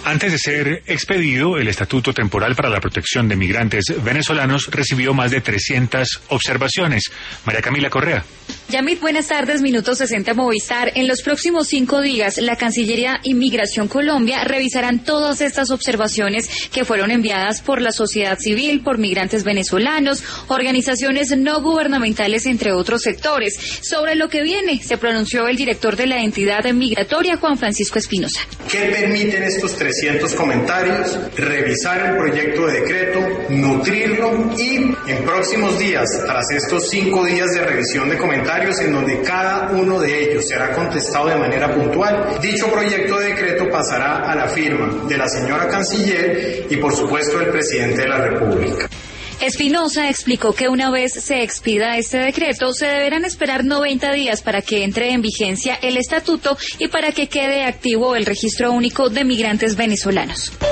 Antes de ser expedido, el Estatuto Temporal para la Protección de Migrantes Venezolanos recibió más de 300 observaciones. María Camila Correa. Yamit, buenas tardes, Minuto 60 Movistar. En los próximos 5 días, la Cancillería y Migración Colombia revisarán todas estas observaciones que fueron enviadas por la sociedad civil, por migrantes venezolanos, organizaciones no gubernamentales, entre otros sectores. Sobre lo que viene, se pronunció el director de la entidad migratoria, Juan Francisco Espinosa. ¿Qué permiten estos 300 comentarios? Revisar el proyecto de decreto, nutrirlo y en próximos días, tras estos 5 días de revisión de comentarios, en donde cada uno de ellos será contestado de manera puntual, dicho proyecto de decreto pasará a la firma de la señora Canciller y por supuesto del presidente de la República. Espinosa explicó que una vez se expida este decreto, se deberán esperar 90 días para que entre en vigencia el estatuto y para que quede activo el registro único de migrantes venezolanos.